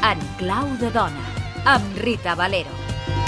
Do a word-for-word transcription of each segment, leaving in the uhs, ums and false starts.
En clau de dona, amb Rita Valero.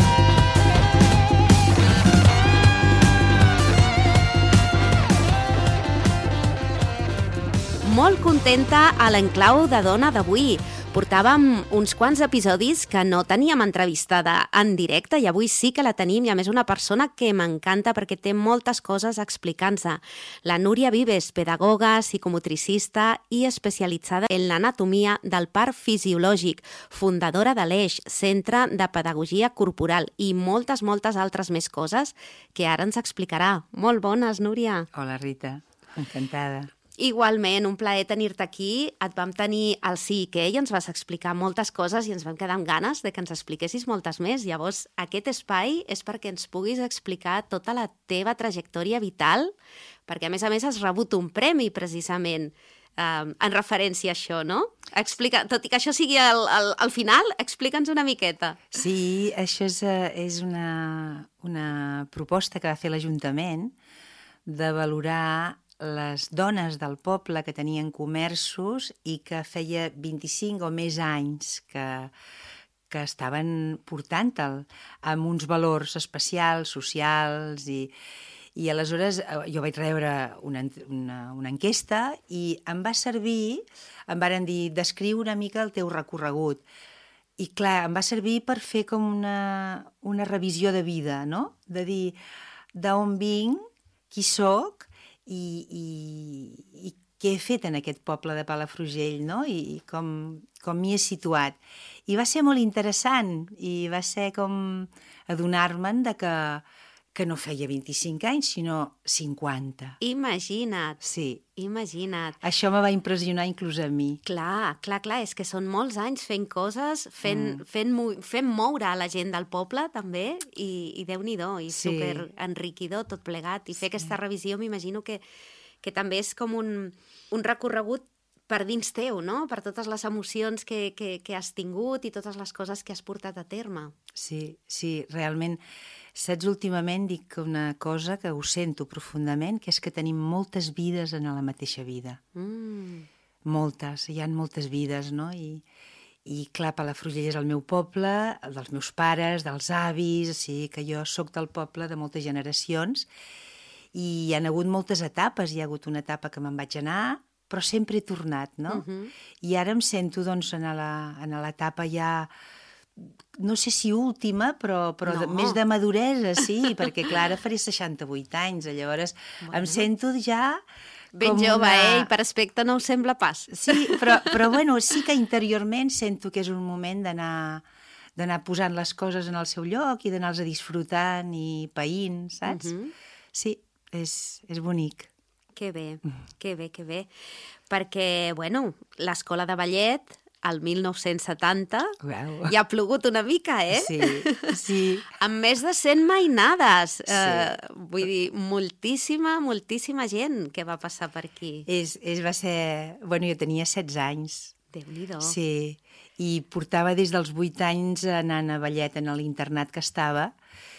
Molt contenta a l'enclau de dona d'avui. Portàvem uns quants episodis que no teníem entrevistada en directe i avui sí que la tenim, i a més una persona que m'encanta perquè té moltes coses a explicar-nos. La Núria Vives, pedagoga, psicomotricista i especialitzada en l'anatomia del part fisiològic, fundadora de l'Eix, Centre de Pedagogia Corporal, i moltes, moltes altres més coses que ara ens explicarà. Molt bones, Núria. Hola, Rita. Encantada. Igualment, un plaer tenir-te aquí. Et vam tenir al Sí i Què i ens vas explicar moltes coses i ens vam quedar amb ganes de que ens expliquessis moltes més. Llavors, aquest espai és perquè ens puguis explicar tota la teva trajectòria vital, perquè a més a més has rebut un premi precisament eh, en referència a això, no? Explica, tot i que això sigui al, al, al final, explica'ns una miqueta. Sí, això és, és una, una proposta que va fer l'Ajuntament de valorar les dones del poble que tenien comerços i que feia vint-i-cinc o més anys que, que estaven portant-te'l amb uns valors especials, socials, i, i aleshores jo vaig rebre una, una, una enquesta i em va servir, em varen dir, descriu una mica el teu recorregut. I clar, em va servir per fer com una, una revisió de vida, no? De dir d'on vinc, qui soc, I, i, i què he fet en aquest poble de Palafrugell, no? I, i com, com m'hi he situat. I va ser molt interessant, i va ser com adonar-me'n de que, que no feia vint-i-cinc anys, sinó cinquanta. Imagina't. Sí. Imagina't. Això me va impressionar inclús a mi. Clar, clar, clar, és que són molts anys fent coses, fent, mm. fent, fent moure a la gent del poble, també, i, i Déu-n'hi-do, i sí. Super enriquidor tot plegat. I fer sí. Aquesta revisió m'imagino que, que també és com un, un recorregut per dins teu, no? Per totes les emocions que, que, que has tingut i totes les coses que has portat a terme. Sí, sí, realment. Saps, últimament dic una cosa que ho sento profundament, que és que tenim moltes vides en la mateixa vida. Mm. Moltes, hi ha moltes vides, no? I, i clar, Palafrugell és el meu poble, el dels meus pares, dels avis, o sigui que jo sóc del poble de moltes generacions, i hi ha hagut moltes etapes. Hi ha hagut una etapa que me'n vaig anar, però sempre he tornat, no? Mm-hmm. I ara em sento, doncs, en l'etapa ja... no sé si última, però, però no. de, més de maduresa, sí, perquè clar, ara faré seixanta-vuit anys, llavors bueno. Em sento ja... Ben jove, una... eh? I per aspecte no ho sembla pas. Sí, però, però bueno, sí que interiorment sento que és un moment d'anar d'anar posant les coses en el seu lloc i d'anar-les disfrutant i païnt, saps? Uh-huh. Sí, és, és bonic. Que bé, que bé, que bé. Perquè, bueno, l'escola de ballet... al mil nou-cents setanta, wow. Ja ha plogut una mica, eh? Sí, sí. Amb més de cent mainades. Sí. Eh, vull dir, moltíssima, moltíssima gent que va passar per aquí. És, és, va ser... Bueno, jo tenia setze anys. Déu-n'hi-do. Sí, i portava des dels vuit anys anant a ballet en l'internat que estava.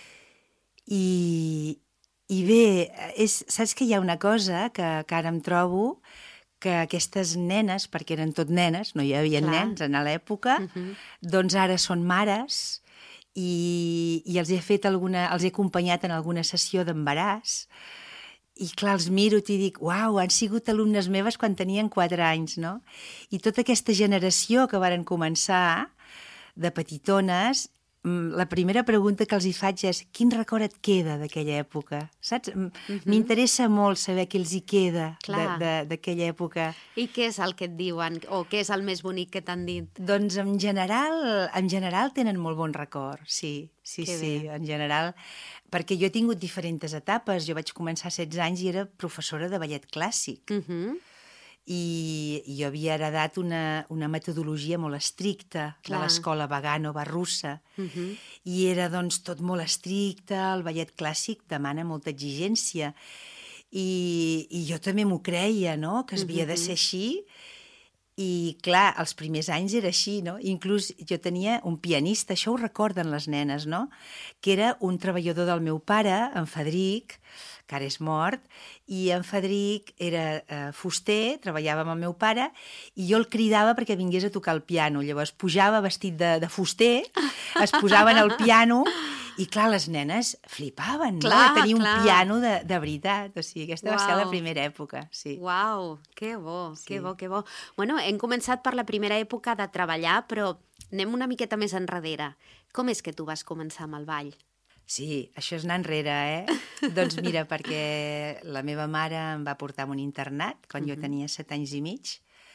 I, i bé, és, saps que hi ha una cosa que, que ara em trobo... que aquestes nenes, perquè eren tot nenes, no hi havia Clar. Nens en l'època, uh-huh. doncs ara són mares i, i els he fet alguna, els he acompanyat en alguna sessió d'embaràs i clar, els miro i dic, uau, han sigut alumnes meves quan tenien quatre anys, no? I tota aquesta generació que varen començar de petitones, la primera pregunta que els hi faig és quin record et queda d'aquella època, saps? Uh-huh. M'interessa molt saber què els hi queda d'aquella època. I què és el que et diuen o què és el més bonic que t'han dit? Doncs en general, en general tenen molt bon record, sí, sí, que sí, bé. En general, perquè jo he tingut diferents etapes. Jo vaig començar a setze anys i era professora de ballet clàssic. Uh-huh. I, i jo havia heredat una, una metodologia molt estricta Clar. De l'escola Vaganova russa. Uh-huh. I era doncs tot molt estricte, el ballet clàssic demana molta exigència. I, i jo també m'ho creia, no?, que havia uh-huh. de ser així. I, clar, els primers anys era així, no? Inclús jo tenia un pianista, això ho recorden les nenes, no? Que era un treballador del meu pare, en Federic, que ara és mort, i en Federic era eh, fuster, treballava amb el meu pare, i jo el cridava perquè vingués a tocar el piano. Llavors pujava vestit de, de fuster, es posaven al piano, i clar, les nenes flipaven, clar, no? De tenir clar. un piano de, de veritat. O sigui, aquesta Uau. va ser la primera època, sí. Uau, que bo, Sí. que bo, que bo. Bueno, hem començat per la primera època de treballar, però anem una miqueta més enrere. Com és que tu vas començar amb el ball? Sí, això és anar enrere, eh? Doncs mira, perquè la meva mare em va portar a un internat quan jo tenia set anys i mig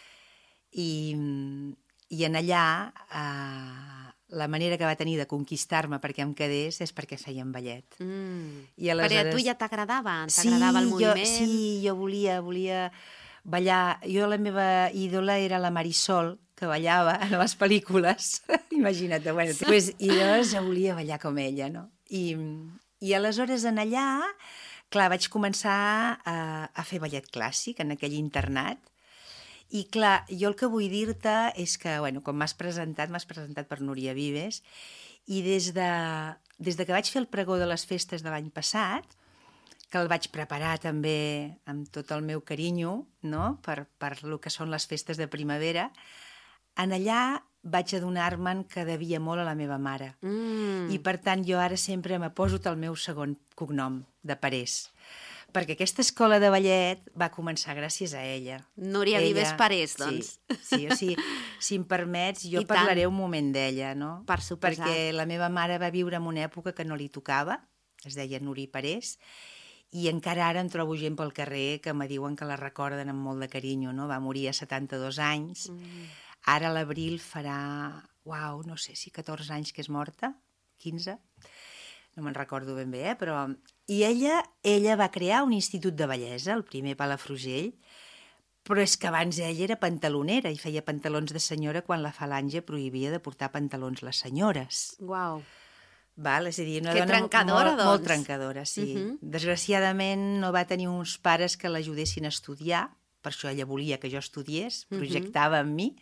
i, i en allà eh, la manera que va tenir de conquistar-me perquè em quedés és perquè feien ballet. Mm. I aleshores... Però a tu ja t'agradava? Sí, T'agradava el jo, moviment? sí, jo volia, volia ballar. Jo la meva ídola era la Marisol, que ballava en les pel·lícules. Imagina't, bueno, pues, i llavors jo volia ballar com ella, no? I, i aleshores en allà, clar, vaig començar a, a fer ballet clàssic en aquell internat. I clar, jo el que vull dir-te és que, bueno, com m'has presentat, m'has presentat per Núria Vives, i des de, des de que vaig fer el pregó de les festes de l'any passat, que el vaig preparar també amb tot el meu carinyo, no?, per, per lo que són les festes de primavera, en allà vaig adonar-me'n que devia molt a la meva mare. Mm. I, per tant, jo ara sempre me poso el meu segon cognom, de Parés. Perquè aquesta escola de ballet va començar gràcies a ella. Núria ella, Vives Parés, doncs. Sí, sí, o sigui, si em permets, jo I parlaré tant. un moment d'ella, no? Per suposat. Perquè la meva mare va viure en una època que no li tocava, es deia Núria Parés, i encara ara em trobo gent pel carrer que me diuen que la recorden amb molt de carinyo, no? Va morir a setanta-dos anys. Mm. Ara a l'abril farà, uau, no sé si catorze anys que és morta, quinze, no me'n recordo ben bé, eh? Però... I ella, ella va crear un institut de bellesa, el primer Palafrugell, però és que abans ella era pantalonera i feia pantalons de senyora quan la falange prohibia de portar pantalons les senyores. Uau. Val? És a dir, una Que dona trencadora, molt, doncs. molt trencadora, sí. Uh -huh. Desgraciadament no va tenir uns pares que l'ajudessin a estudiar, per això ella volia que jo estudiés, projectava en mi,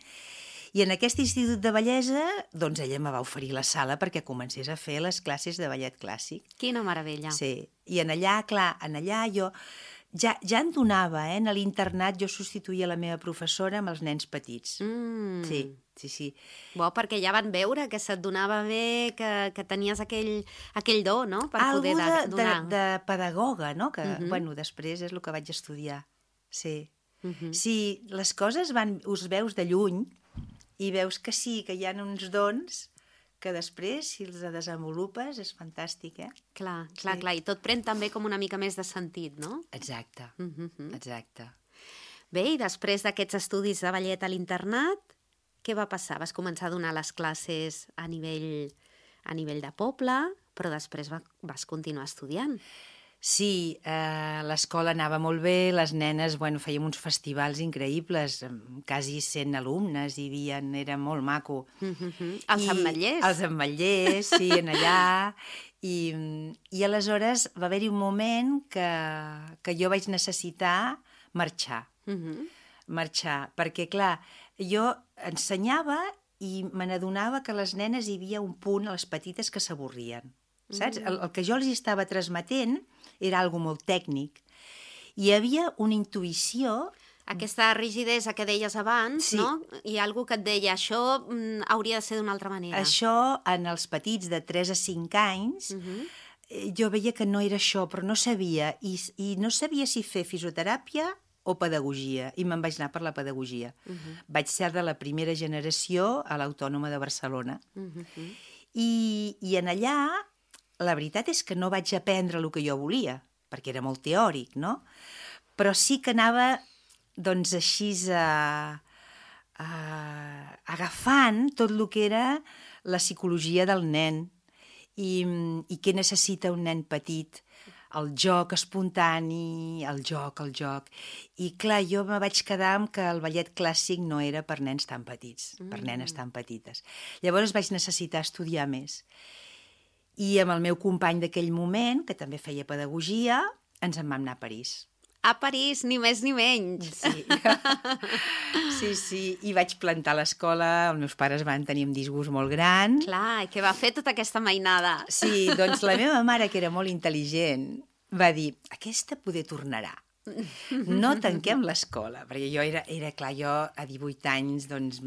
i en aquest institut de bellesa, doncs ella me va oferir la sala perquè comencés a fer les classes de ballet clàssic. Quina meravella. Sí, i en allà, clar, en allà jo ja, ja em donava, eh? En l'internat jo substituïa la meva professora amb els nens petits. Mm. Sí, sí, sí. Bo, perquè ja van veure que se't donava bé, que, que tenies aquell, aquell do, no?, per Algú poder de, de, de, donar. de pedagoga, no? Que, Uh -huh. bueno, després és el que vaig estudiar. Sí. Uh -huh. Si les coses van, us veus de lluny i veus que sí, que hi ha uns dons que després, si els desenvolupes, és fantàstic, eh? Clar, clar, Sí. clar. I tot pren també com una mica més de sentit, no? Exacte, Uh -huh. exacte. Bé, i després d'aquests estudis de ballet a l'internat, què va passar? Vas començar a donar les classes a nivell, a nivell de poble, però després va, vas continuar estudiant. Sí, eh, l'escola anava molt bé, les nenes, bueno, fèiem uns festivals increïbles, amb quasi cent alumnes, hi havia, era molt maco. Uh -huh. Els I- ametllers. Els ametllers, sí, en allà. I, i aleshores va haver-hi un moment que, que jo vaig necessitar marxar. Uh -huh. Marxar, perquè, clar, jo ensenyava i me n'adonava que les nenes hi havia un punt, a les petites, que s'avorrien. Saps? El, el que jo els estava transmetent era algo molt tècnic. Hi havia una intuïció... Aquesta rigidesa que deies abans, Sí. no? I algú que et deia, això mm, hauria de ser d'una altra manera. Això, en els petits de tres a cinc anys, Uh -huh. eh, jo veia que no era això, però no sabia. I, i no sabia si fer fisioteràpia o pedagogia, i me'n vaig anar per la pedagogia. Uh -huh. Vaig ser de la primera generació a l'Autònoma de Barcelona. Uh -huh. I, I en allà, la veritat és que no vaig aprendre el que jo volia, perquè era molt teòric, no? Però sí que anava, doncs, així a, a, agafant tot el que era la psicologia del nen i, i què necessita un nen petit, el joc espontani, el joc, el joc. I clar, jo me vaig quedar amb que el ballet clàssic no era per nens tan petits, mm. per nenes tan petites. Llavors vaig necessitar estudiar més. I amb el meu company d'aquell moment, que també feia pedagogia, ens en vam anar a París. a París, ni més ni menys. Sí, sí, sí. I vaig plantar l'escola, els meus pares van tenir un disgust molt gran. Clar, i què va fer tota aquesta mainada? Sí, doncs la meva mare, que era molt intel·ligent, va dir, aquesta poder tornarà. No tanquem l'escola, perquè jo era, era, clar, jo a divuit anys, doncs,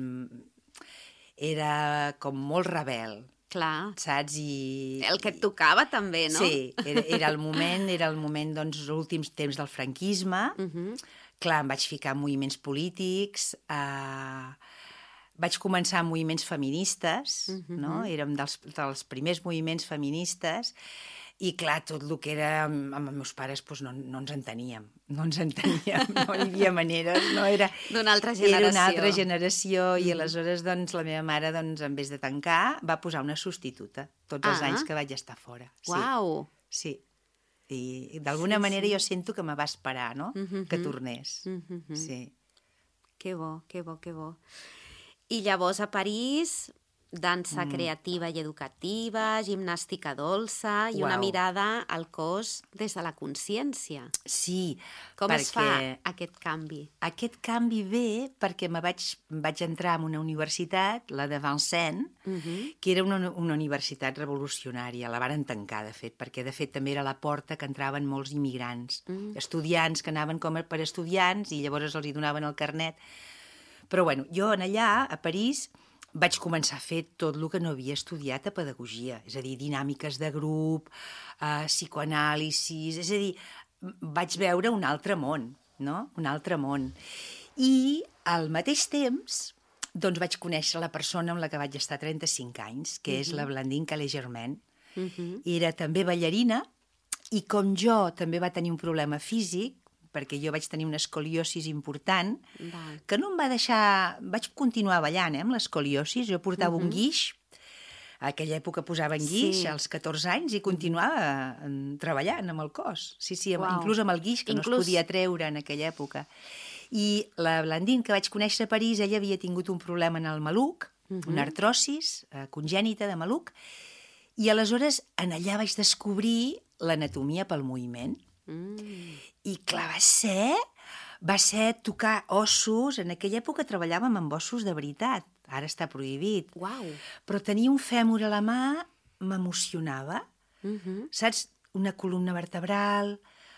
era com molt rebel. Clar. Saps? I, el que et tocava també, no? Sí, era, era el moment, era el moment, doncs, els últims temps del franquisme. Uh -huh. Clar, em vaig ficar en moviments polítics, eh, vaig començar amb moviments feministes, uh -huh. no? Érem dels, dels primers moviments feministes, i clar, tot el que era amb, amb els meus pares doncs no, no ens enteníem, no ens enteníem, no hi havia maneres, no era... D'una altra generació. Era una altra generació, i aleshores doncs, la meva mare, doncs, en vez de tancar, va posar una substituta, tots els ah. anys que vaig estar fora. Uau! Sí, sí. I d'alguna sí, manera sí. jo sento que me va esperar, no?, uh -huh. que tornés. Uh -huh. Sí. Que bo, que bo, que bo. I llavors a París... dansa mm. creativa i educativa, gimnàstica dolça i Uau. Una mirada al cos des de la consciència. Sí, Com perquè... es fa aquest canvi? Aquest canvi ve perquè me vaig, vaig entrar en una universitat, la de Vincennes, uh -huh. que era una, una universitat revolucionària. La varen tancar, de fet, perquè de fet també era la porta que entraven molts immigrants, mm. estudiants que anaven com per estudiants i llavors els hi donaven el carnet. Però bueno, jo en allà, a París, vaig començar a fer tot el que no havia estudiat a pedagogia, és a dir, dinàmiques de grup, eh, psicoanàlisis, és a dir, vaig veure un altre món, no? Un altre món. I al mateix temps, doncs vaig conèixer la persona amb la que vaig estar trenta-cinc anys, que uh -huh. és la Blandine Calais-Germain. Uh -huh. Era també ballarina, i com jo també va tenir un problema físic, perquè jo vaig tenir una escoliosis important, Va. que no em va deixar... Vaig continuar ballant, eh, amb l'escoliosis. Jo portava uh -huh. un guix, a aquella època posava en guix, sí. als catorze anys, i continuava uh, treballant amb el cos. Sí, sí, amb, inclús amb el guix, que inclús... no es podia treure en aquella època. I la Blandine, que vaig conèixer a París, ella havia tingut un problema en el maluc, uh -huh. una artrosis uh, congènita de maluc, i aleshores en allà vaig descobrir l'anatomia pel moviment. Mm. I clar, va ser, va ser tocar ossos. En aquella època treballàvem amb ossos de veritat, ara està prohibit. Uau. Però tenir un fèmur a la mà m'emocionava, mm -hmm. saps? Una columna vertebral,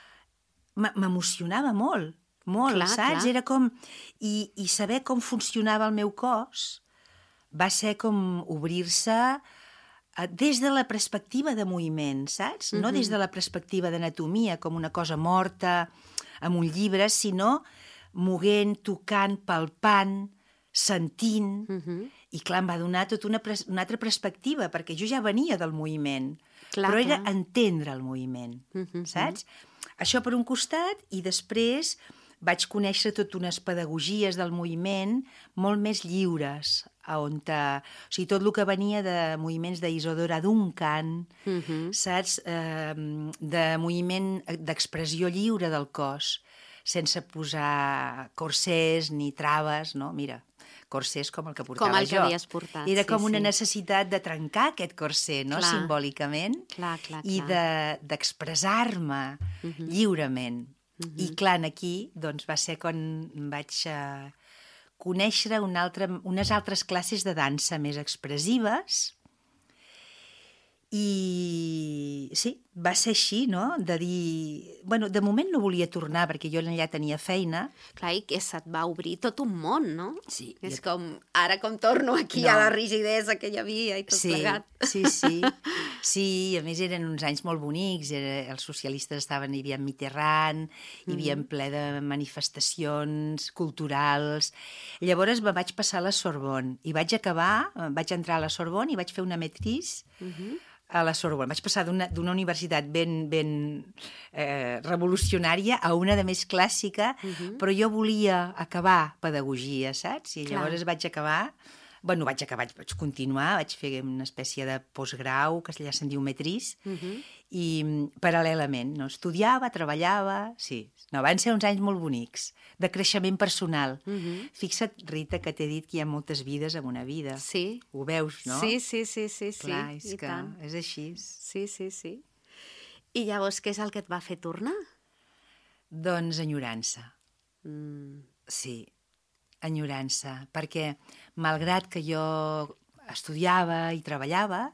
m'emocionava molt, molt, clar, saps? Clar. Era com... I, I saber com funcionava el meu cos va ser com obrir-se des de la perspectiva de moviment, saps? No uh -huh. des de la perspectiva d'anatomia, com una cosa morta amb un llibre, sinó moguent, tocant, palpant, sentint. Uh -huh. I clar, em va donar tota una, una altra perspectiva, perquè jo ja venia del moviment, clar, però era clar. entendre el moviment, uh -huh. saps? Això per un costat, i després vaig conèixer totes unes pedagogies del moviment molt més lliures, on te... o sigui, tot el que venia de moviments d'Isadora Duncan, uh -huh. saps? Eh, de moviment d'expressió lliure del cos, sense posar corsers ni traves, no? Mira, corsers com el que portava jo. Com el que havies portat, Era sí, com una sí. necessitat de trencar aquest corser, no? Clar. Simbòlicament, clar, clar, clar. i d'expressar-me de, uh -huh. lliurement. Uh -huh. I clar, aquí doncs, va ser quan vaig uh, conèixer una altra, unes altres classes de dansa més expressives, i sí, va ser així, no? De dir... Bueno, de moment no volia tornar, perquè jo allà tenia feina. Clar, i que se't va obrir tot un món, no? Sí. És com, ara com torno aquí no. a la rigidesa que hi havia i tot sí, plegat. Sí, sí. Sí, a més eren uns anys molt bonics, era, els socialistes estaven, hi havia Mitterrand, hi havia mm. ple de manifestacions culturals. Llavors me vaig passar a la Sorbonne i vaig acabar, vaig entrar a la Sorbonne i vaig fer una maîtrise mm -hmm. a la Sorbonne. Vaig passar d'una universitat ben, ben eh, revolucionària a una de més clàssica, uh -huh. però jo volia acabar pedagogia, saps? I llavors Clar. vaig acabar... Bueno, vaig acabar, vaig continuar, vaig fer una espècie de postgrau, que allà se'n diu maîtrise, uh -huh. i paral·lelament, no? Estudiava, treballava... Sí, no, van ser uns anys molt bonics, de creixement personal. Uh -huh. Fixa't, Rita, que t'he dit que hi ha moltes vides en una vida. Sí. Ho veus, no? Sí, sí, sí, sí. Clar, sí, és que tant. És així. Sí, sí, sí. I llavors què és el que et va fer tornar? Doncs enyorança. Mm. Sí, enyorança, perquè malgrat que jo estudiava i treballava,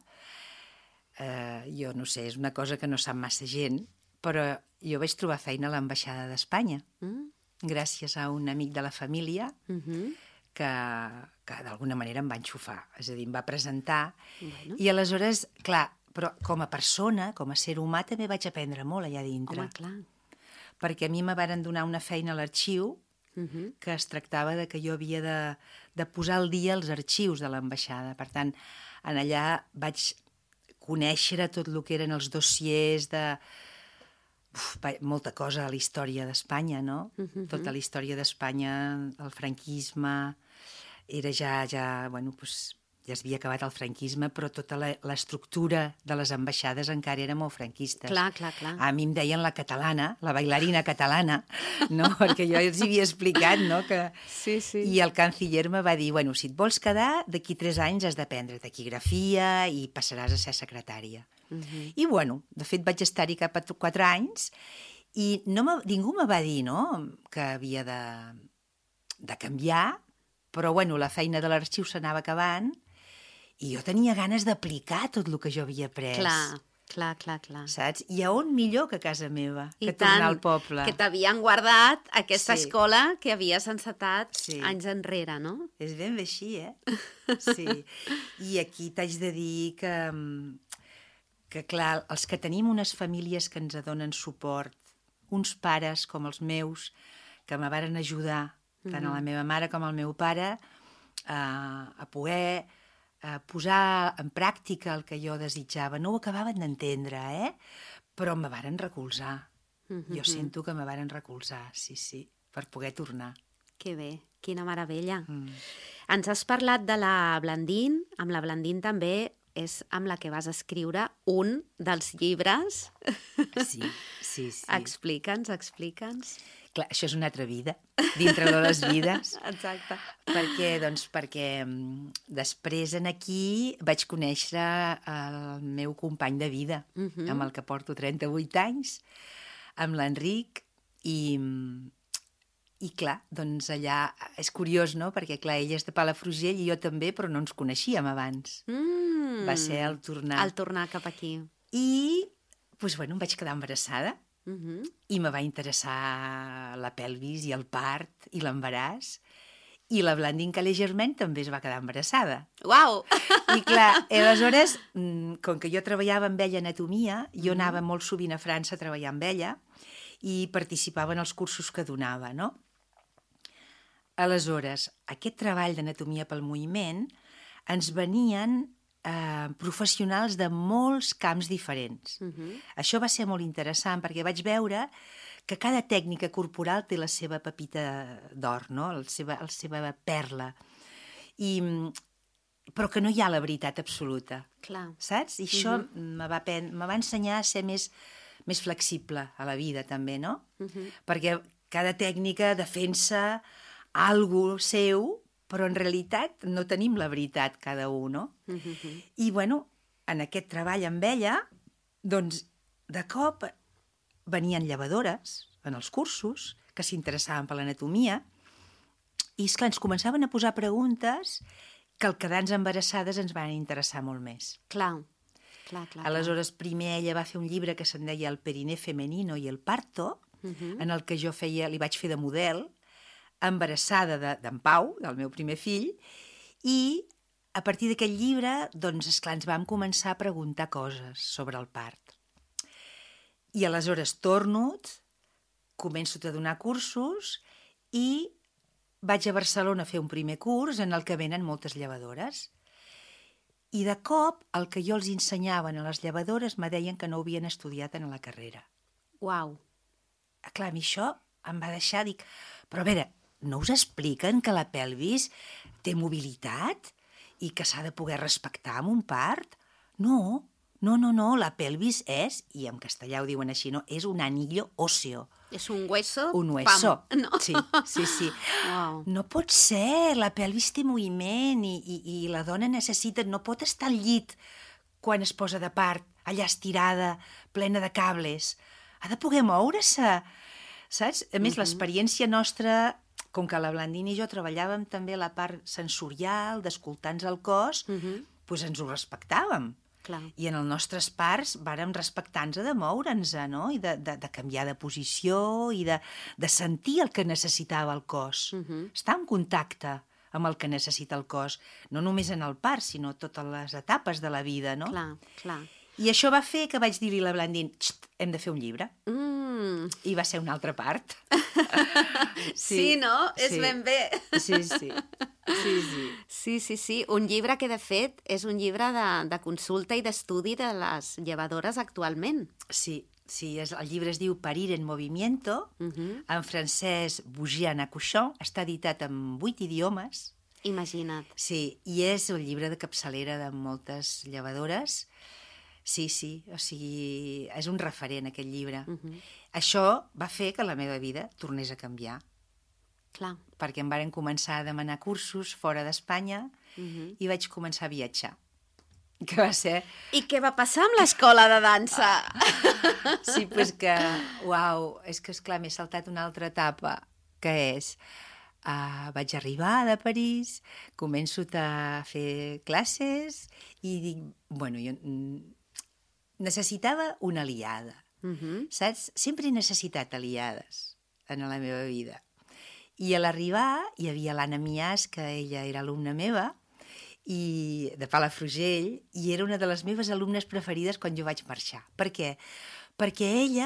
eh, jo no sé, és una cosa que no sap massa gent, però jo vaig trobar feina a l'Ambaixada d'Espanya, Mm. gràcies a un amic de la família Mm-hmm. que, que d'alguna manera em va enxufar, és a dir, em va presentar, Bueno. i aleshores, clar, però com a persona, com a ser humà, també vaig aprendre molt allà dintre, Home, clar. perquè a mi me varen donar una feina a l'arxiu, Mm-hmm. que es tractava de que jo havia de, de posar al dia els arxius de l'ambaixada. Per tant, en allà vaig conèixer tot el que eren els dossiers de... Uf, va, molta cosa a la història d'Espanya, no? Mhm. Tota la història d'Espanya, el franquisme, era ja, ja, bueno, doncs, ja s'havia acabat el franquisme, però tota la- l'estructura de les ambaixades encara era molt franquista. Clar, clar, clar. A mi em deien la catalana, la bailarina catalana, no? Perquè jo els havia explicat, no?, que... Sí, sí. I el canciller me va dir, bueno, si et vols quedar, d'aquí tres anys has d'aprendre taquigrafia i passaràs a ser secretària. Mm-hmm. I, bueno, de fet vaig estar-hi cap a quatre anys i no me, ningú me va dir, no?, que havia de, de canviar, però, bueno, la feina de l'arxiu s'anava acabant i jo tenia ganes d'aplicar tot el que jo havia après. Clar, clar, clar, clar. Saps? I a on millor que a casa meva, I que tornar al poble. que t'havien guardat aquesta Sí. escola que havies encetat Sí. anys enrere, no? És ben bé així, eh? Sí. I aquí t'haig de dir que, que, clar, els que tenim unes famílies que ens donen suport, uns pares com els meus, que me varen ajudar, tant a la meva mare com al meu pare, a, a poder a posar en pràctica el que jo desitjava. No ho acabaven d'entendre, eh? Però me varen recolzar. Mhm. Jo sento que me varen recolzar, sí, sí, per poder tornar. Que bé, quina meravella. Mm. Ens has parlat de la Blandín, amb la Blandín també és amb la que vas escriure un dels llibres. Sí, sí, sí. Explica'ns, explica'ns. Clar, això és una altra vida, dintre de les vides. Exacte. perquè, doncs, perquè mm, després en aquí vaig conèixer el meu company de vida, Mhm. amb el que porto trenta-vuit anys, amb l'Enric, i, i clar, doncs allà és curiós, no?, perquè clar, ell és de Palafrugell i jo també, però no ens coneixíem abans. Mm. Va ser al tornar. Al tornar cap aquí. I, doncs, bueno, em vaig quedar embarassada. Mhm. I me va interessar la pelvis i el part i l'embaràs. I la Blandine Calais-Germain també es va quedar embarassada. Uau! I clar, aleshores, mm, com que jo treballava amb ella anatomia, jo anava molt sovint a França a treballar amb ella i participava en els cursos que donava, no? Aleshores, aquest treball d'anatomia pel moviment ens venien eh, professionals de molts camps diferents. Mhm. Això va ser molt interessant perquè vaig veure que cada tècnica corporal té la seva pepita d'or, no? la, seva, la seva perla. I, però que no hi ha la veritat absoluta, Clar. saps? I això me, va pen... me va ensenyar a ser més, més flexible a la vida, també, no? Mhm. Perquè cada tècnica defensa algo seu, però en realitat no tenim la veritat cada un, no? Mhm. I, bueno, en aquest treball amb ella, doncs, de cop venien llevadores en els cursos que s'interessaven per l'anatomia i, esclar, ens començaven a posar preguntes que al quedar-nos embarassades ens van interessar molt més. Clar. Clar, clar. Aleshores, primer ella va fer un llibre que se'n deia El periné femenino i el parto, Mhm. en el que jo feia, li vaig fer de model, embarassada de- d'en Pau, del meu primer fill, i a partir d'aquest llibre, doncs, esclar, ens vam començar a preguntar coses sobre el part. I aleshores torno, començo a donar cursos i vaig a Barcelona a fer un primer curs en el que venen moltes llevadores. I de cop, el que jo els ensenyaven a les llevadores me deien que no ho havien estudiat en la carrera. Uau. Ah, clar, a mi això em va deixar, dic, però a veure, no us expliquen que la pelvis té mobilitat i que s'ha de poder respectar amb un part? No, no, no, no, la pelvis és, i en castellà ho diuen així, no? És un anillo óseo. És un hueso. Un hueso. Pam, no? Sí, sí, sí. Uau. No pot ser, la pelvis té moviment i, i, i la dona necessita, no pot estar al llit quan es posa de part, allà estirada, plena de cables. Ha de poder moure-se, saps? A més, uh-huh. l'experiència nostra, com que la Blandina i jo treballàvem també la part sensorial, d'escoltar-nos el cos, uh-huh. doncs ens ho respectàvem. Clar. I en els nostres parts vàrem respectar-nos de moure'ns, no? I de, de, de canviar de posició i de, de sentir el que necessitava el cos. Uh-huh. Estar en contacte amb el que necessita el cos, no només en el part, sinó totes les etapes de la vida, no? Clar, clar. I això va fer que vaig dir-li a la Blandina, hem de fer un llibre. Mm. I va ser una altra part. sí, sí, no? Sí. És ben bé. Sí, sí. Sí, sí. Sí, sí, sí. Un llibre que, de fet, és un llibre de, de consulta i d'estudi de les llevadores actualment. Sí, sí. És, el llibre es diu Parir en movimiento, uh-huh. en francès Bouger en accouchant, està editat en vuit idiomes. Imagina't. Sí, i és el llibre de capçalera de moltes llevadores. Sí, sí, o sigui, és un referent aquest llibre. Uh-huh. Això va fer que la meva vida tornés a canviar. Clar. Perquè em varen començar a demanar cursos fora d'Espanya uh-huh. i vaig començar a viatjar. Que va ser... I què va passar amb l'escola de dansa? Ah. Sí, doncs que, uau, és que, esclar, m'he saltat una altra etapa, que és... Uh, vaig arribar de París, començo a fer classes i dic, bueno, jo necessitava una aliada, uh-huh. saps? Sempre he necessitat aliades en la meva vida. I a l'arribar hi havia l'Anna Mias, que ella era alumna meva, i de Palafrugell, i era una de les meves alumnes preferides quan jo vaig marxar. Per què? Perquè ella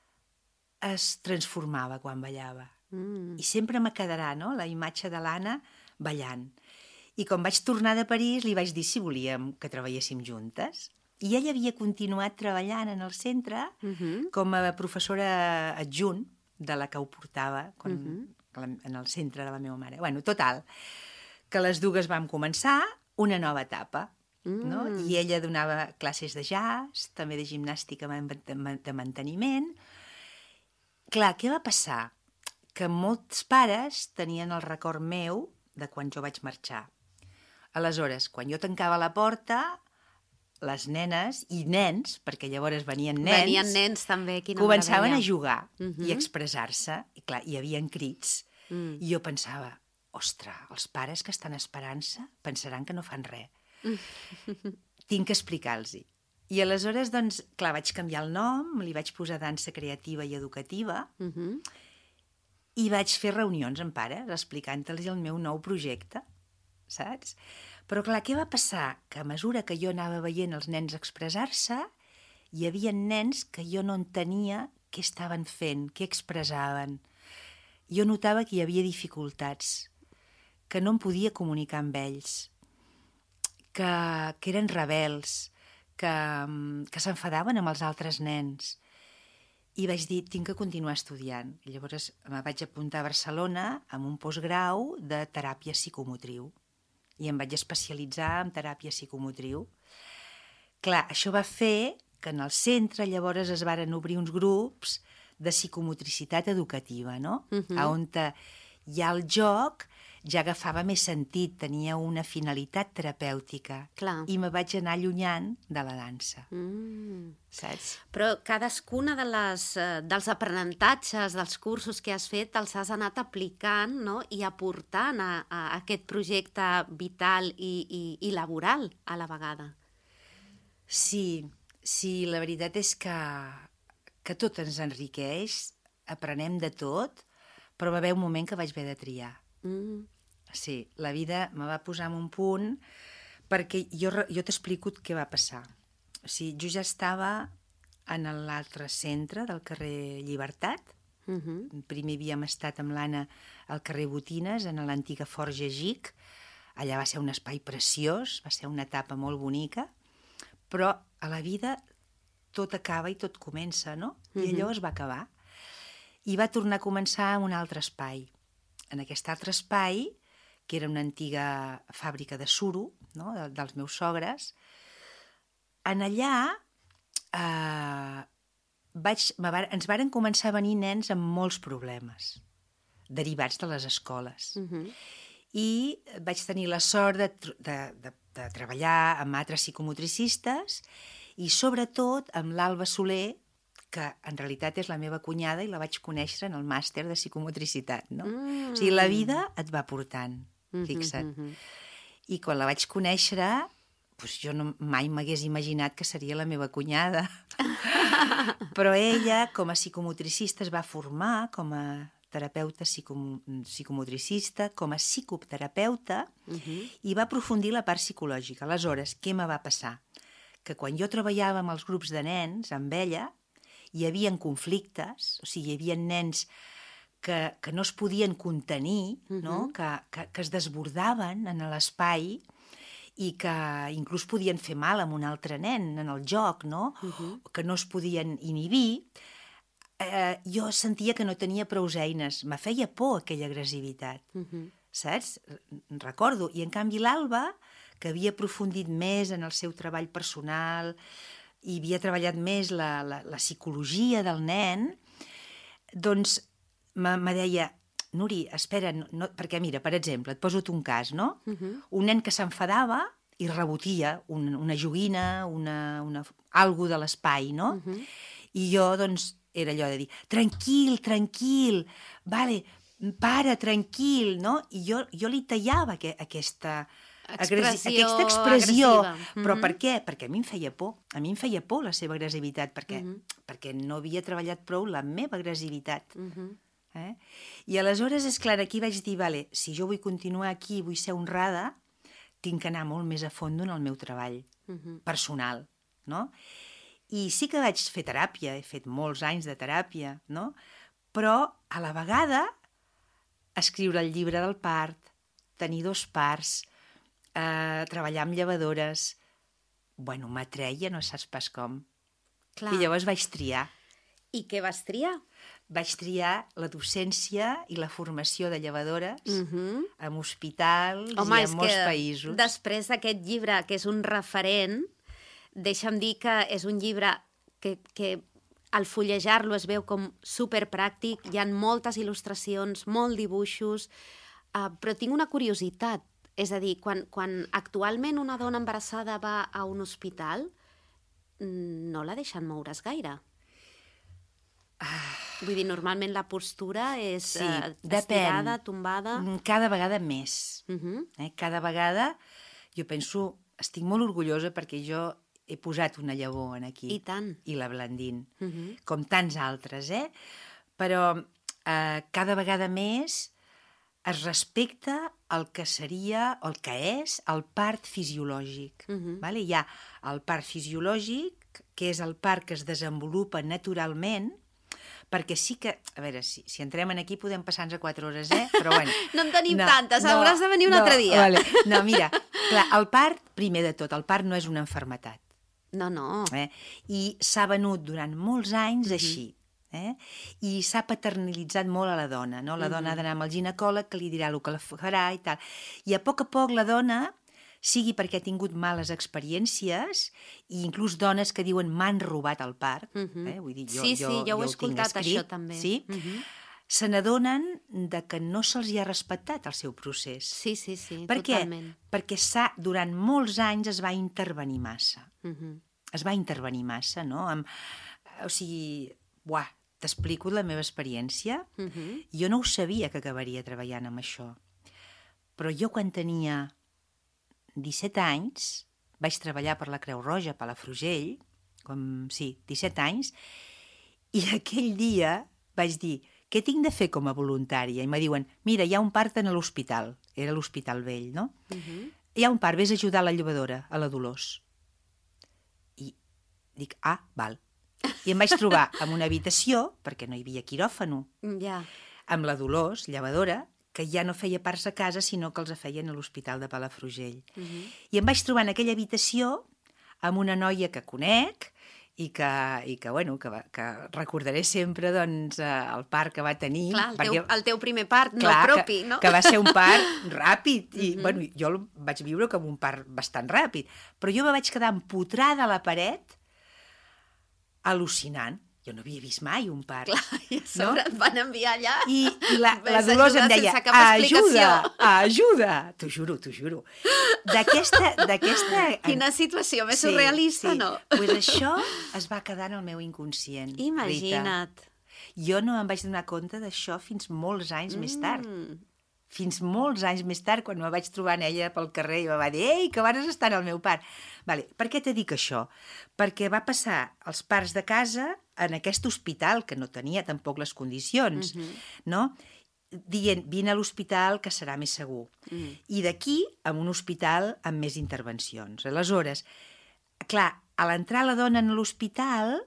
es transformava quan ballava. Mm. I sempre me quedarà, no?, la imatge de l'Anna ballant. I quan vaig tornar de París li vaig dir si volíem que treballéssim juntes. I ella havia continuat treballant en el centre uh-huh. com a professora adjunt de la que ho portava quan, uh-huh. en el centre de la meva mare. Bueno, total, que les dues vam començar una nova etapa. Mm. No? I ella donava classes de jazz, també de gimnàstica de manteniment. Clar, què va passar? Que molts pares tenien el record meu de quan jo vaig marxar. Aleshores, quan jo tancava la porta, les nenes i nens, perquè llavors venien nens... Venien nens també, quina començaven meravella. a jugar uh-huh. i a expressar-se. I clar, hi havia crits. Mm. I jo pensava, ostres, els pares que estan esperant-se pensaran que no fan res. Tinc que explicar-los-hi. I aleshores, doncs, clar, vaig canviar el nom, li vaig posar dansa creativa i educativa, uh-huh. i vaig fer reunions amb pares explicant-los el meu nou projecte, saps? Però clar, què va passar? Que a mesura que jo anava veient els nens expressar-se, hi havia nens que jo no entenia què estaven fent, què expressaven. Jo notava que hi havia dificultats, que no em podia comunicar amb ells, que, que eren rebels, que, que s'enfadaven amb els altres nens. I vaig dir, tinc que continuar estudiant. I llavors me vaig apuntar a Barcelona amb un postgrau de teràpia psicomotriu. I em vaig especialitzar en teràpia psicomotriu. Clar, això va fer que en el centre llavors es varen obrir uns grups de psicomotricitat educativa, no? Uh-huh. On ja el joc ja agafava més sentit, tenia una finalitat terapèutica. Clar. I me vaig anar allunyant de la dansa. Mm. Saps? Però cadascuna de les, eh, dels aprenentatges, dels cursos que has fet, els has anat aplicant, no?, i aportant a, a aquest projecte vital i, i, i laboral a la vegada. Sí, sí, la veritat és que, que tot ens enriqueix, aprenem de tot, però va haver un moment que vaig haver de triar. Mm. Sí, la vida me va posar en un punt perquè jo, jo t'explico què va passar. O sigui, jo ja estava en l'altre centre del carrer Llibertat. Uh-huh. Primer havíem estat amb l'Anna al carrer Botines, en l'antiga Forja Gic. Allà va ser un espai preciós, va ser una etapa molt bonica, però a la vida tot acaba i tot comença, no? Uh-huh. I allò es va acabar. I va tornar a començar en un altre espai. En aquest altre espai, que era una antiga fàbrica de suro, no?, de, dels meus sogres, en allà eh, vaig, var, ens varen començar a venir nens amb molts problemes, derivats de les escoles. Uh-huh. I vaig tenir la sort de, de, de, de treballar amb altres psicomotricistes i, sobretot, amb l'Alba Soler, que en realitat és la meva cunyada i la vaig conèixer en el màster de psicomotricitat, no? Mm. O sigui, la vida et va portant, fixa't. Mm-hmm. I quan la vaig conèixer, doncs jo no, mai m'hagués imaginat que seria la meva cunyada. Però ella, com a psicomotricista, es va formar com a terapeuta psicom psicomotricista, com a psicoterapeuta, Uh-huh. i va aprofundir la part psicològica. Aleshores, què me va passar? Que quan jo treballava amb els grups de nens, amb ella, hi havia conflictes, o sigui, hi havia nens que, que no es podien contenir, uh-huh. no? que, que, que es desbordaven en l'espai i que inclús podien fer mal a un altre nen en el joc, no? Uh-huh. Que no es podien inhibir. Eh, jo sentia que no tenia prou eines. Me feia por aquella agressivitat, uh-huh. saps? Recordo. I en canvi l'Alba, que havia aprofundit més en el seu treball personal i havia treballat més la, la, la psicologia del nen, doncs me, me deia, Nuri, espera, no, no, perquè mira, per exemple, et poso un cas, no? Uh-huh. Un nen que s'enfadava i rebotia un, una joguina, una, una, algo de l'espai, no? Uh-huh. I jo, doncs, era allò de dir, tranquil, tranquil, vale, para, tranquil, no? I jo, jo li tallava que, aquesta, expressió, aquesta expressió. agressiva. Però mm-hmm. per què? Perquè a mi em feia por. A mi em feia por la seva agressivitat, perquè, mm-hmm. perquè no havia treballat prou la meva agressivitat. Mm-hmm. Eh? I aleshores, és clar, aquí vaig dir, vale, si jo vull continuar aquí, vull ser honrada, tinc que anar molt més a fons en el meu treball mm-hmm. personal, no? I sí que vaig fer teràpia, he fet molts anys de teràpia, no? Però a la vegada escriure el llibre del part, tenir dos parts, eh, treballar amb llevadores, bueno, m'atreia no saps pas com. Clar. I llavors vaig triar. I què vas triar? Vaig triar la docència i la formació de llevadores uh-huh. en hospitals Home, i en molts països. Després d'aquest llibre, que és un referent, deixa'm dir que és un llibre que, que al fullejar-lo es veu com superpràctic, hi ha moltes il·lustracions, molts dibuixos, uh, però tinc una curiositat. És a dir, quan, quan actualment una dona embarassada va a un hospital, no la deixen moure's gaire. Ah. Vull dir, normalment la postura és sí, uh, estirada, tombada... Cada vegada més. Uh-huh. eh? Cada vegada, jo penso, estic molt orgullosa perquè jo he posat una llavor aquí. I tant. I la Blandín. Uh-huh. Com tants altres, eh? Però eh, cada vegada més es respecta el que seria, el que és, el part fisiològic. Uh-huh. Vale? Hi ha el part fisiològic, que és el part que es desenvolupa naturalment, perquè sí que... A veure, si, si entrem en aquí podem passar-nos a quatre hores, eh? Però bueno... no en tenim no, tantes, no, hauràs de venir un no, altre dia. Vale. No, mira, clar, el part, primer de tot, el part no és una malaltia. No, no. Eh? I s'ha venut durant molts anys uh-huh. així. Eh? I s'ha paternalitzat molt a la dona, no? La uh-huh. dona ha d'anar amb el ginecòleg que li dirà el que la farà i tal. I a poc a poc la dona, sigui perquè ha tingut males experiències, i inclús dones que diuen m'han robat el part, uh-huh. eh? Vull dir, jo, sí, jo, sí, jo ho he jo escoltat, escrit, això també. Sí? Uh-huh. Se n'adonen de que no se'ls hi ha respectat el seu procés. Sí, sí, sí, per totalment. Què? Perquè s'ha, durant molts anys es va intervenir massa. Uh-huh. Es va intervenir massa, no? Amb, o sigui, buah, t'explico la meva experiència. Uh-huh. Jo no ho sabia que acabaria treballant amb això. Però jo quan tenia disset anys vaig treballar per la Creu Roja, a Palafrugell, com, sí, disset anys, i aquell dia vaig dir, què tinc de fer com a voluntària? I me diuen, mira, hi ha un part en l'hospital, era l'Hospital Vell, no? Uh-huh. Hi ha un part, vés a ajudar la llevadora, a la Dolors. I dic, ah, val. I em vaig trobar en una habitació, perquè no hi havia quiròfano, ja. amb la Dolors, llevadora, que ja no feia parts a casa, sinó que els feien a l'Hospital de Palafrugell. Uh-huh. I em vaig trobar en aquella habitació amb una noia que conec i que, i que, bueno, que, que recordaré sempre doncs, el part que va tenir. Clar, el, perquè, teu, el teu primer part, clar, no propi, que, no? Que va ser un part ràpid. I, uh-huh. bueno, jo el vaig viure com un part bastant ràpid. Però jo me vaig quedar empotrada a la paret, al·lucinant. jo no havia vist mai un part. Clar, i a sobre no? et van enviar allà. I, i la, la Ves Dolors ajuda em deia, sense cap explicació. ajuda, ajuda. T'ho juro, t'ho juro. D'aquesta... d'aquesta... Quina situació més Sí, surrealista, sí. no? Pues això es va quedar en el meu inconscient, Imagina't. Rita. Jo no em vaig donar compte d'això fins molts anys mm. més tard. Fins molts anys més tard, quan me vaig trobar en ella pel carrer i me va dir «Ei, que vares estar al meu part». Vale, per què te dic això? Perquè va passar els parts de casa en aquest hospital, que no tenia tampoc les condicions, uh-huh. no? Dient, vine a l'hospital que serà més segur. Uh-huh. I d'aquí a un hospital amb més intervencions. Aleshores, clar, a l'entrar la dona en l'hospital,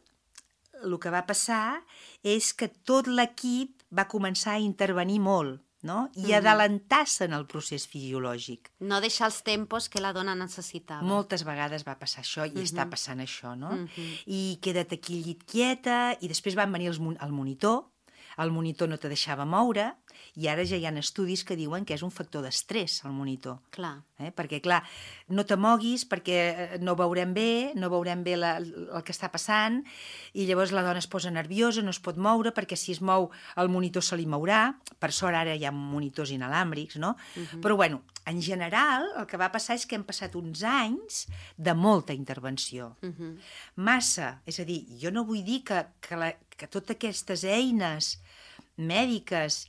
el que va passar és que tot l'equip va començar a intervenir molt, no? I mm-hmm. adelantar-se en el procés fisiològic. No deixar els tempos que la dona necessitava. Moltes vegades va passar això i mm-hmm. està passant això, no? Mm-hmm. I queda't aquí al llit quieta, i després van venir els, el monitor, el monitor no te deixava moure, i ara ja hi ha estudis que diuen que és un factor d'estrès, el monitor. Clar. Eh? Perquè, clar, no te moguis perquè no veurem bé, no veurem bé la, el que està passant, i llavors la dona es posa nerviosa, no es pot moure, perquè si es mou el monitor se li mourà. Per sort ara hi ha monitors inalàmbrics, no? Uh-huh. Però, bueno, en general, el que va passar és que hem passat uns anys de molta intervenció. Uh-huh. Massa. És a dir, jo no vull dir que, que, la, que totes aquestes eines mèdiques